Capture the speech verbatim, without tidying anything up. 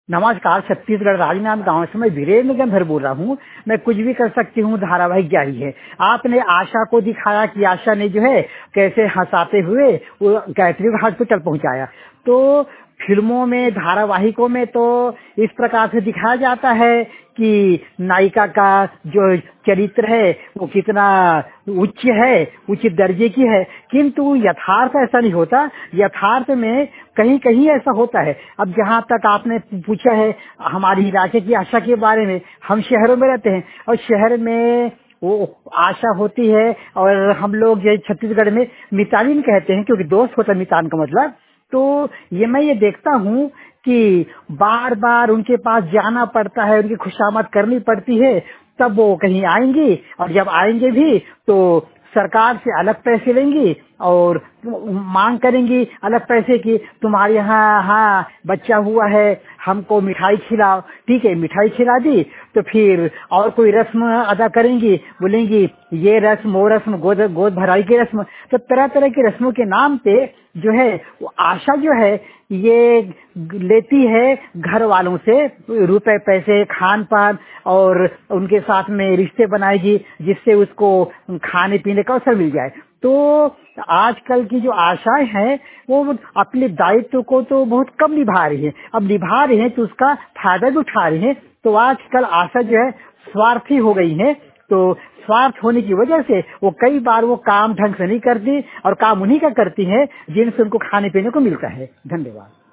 नमस्कार, छत्तीसगढ़ राजनांद गांव से मैं वीरेंद्र गंधर बोल रहा हूँ। मैं कुछ भी कर सकती हूँ धारावाहिक जारी है। आपने आशा को दिखाया कि आशा ने जो है कैसे हंसाते हुए वो गायत्री हॉस्पिटल पहुँचाया। तो फिल्मों में, धारावाहिकों में तो इस प्रकार से दिखाया जाता है कि नायिका का जो चरित्र है वो कितना उच्च है, उचित दर्जे की है, किंतु यथार्थ ऐसा नहीं होता। यथार्थ में कहीं कहीं ऐसा होता है। अब जहाँ तक आपने पूछा है हमारी इलाके की आशा के बारे में, हम शहरों में रहते हैं और शहर में वो आशा होती है और हम लोग जो छत्तीसगढ़ में मितानिन कहते हैं, क्योंकि दोस्त होता है मितान का मतलब। तो ये मैं ये देखता हूँ कि बार बार उनके पास जाना पड़ता है, उनकी खुशामद करनी पड़ती है, तब वो कहीं आएंगी और जब आएंगे भी तो सरकार से अलग पैसे लेंगी और मांग करेंगी अलग पैसे की। तुम्हारे यहाँ हाँ बच्चा हुआ है, हमको मिठाई खिलाओ। ठीक है, मिठाई खिला दी तो फिर और कोई रस्म अदा करेंगी, बोलेंगी ये रस्म वो रस्म, गोद गोद भराई की रस्म। तो तरह तरह की रस्मों के नाम पे जो है वो आशा जो है ये लेती है घर वालों से रुपए पैसे, खान पान, और उनके साथ में रिश्ते बनाएगी जिससे उसको खाने पीने का अवसर मिल जाए। तो आजकल की जो आशाएं हैं वो अपने दायित्व को तो बहुत कम निभा रही है। अब निभा रही है तो उसका फायदा भी उठा रही है। तो आजकल आशा जो है स्वार्थी हो गई है। तो स्वार्थ होने की वजह से वो कई बार वो काम ढंग से नहीं करती और काम उन्हीं का करती है जिनसे उनको खाने पीने को मिलता है। धन्यवाद।